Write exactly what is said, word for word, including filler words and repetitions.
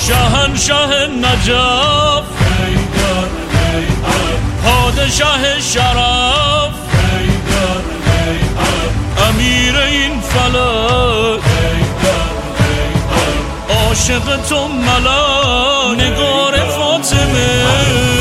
شهنشه نجف حیدر حیدر پادشاه شرف حیدر حیدر امیر این فلک حیدر حیدر عاشق تو ملک نگار فاطمه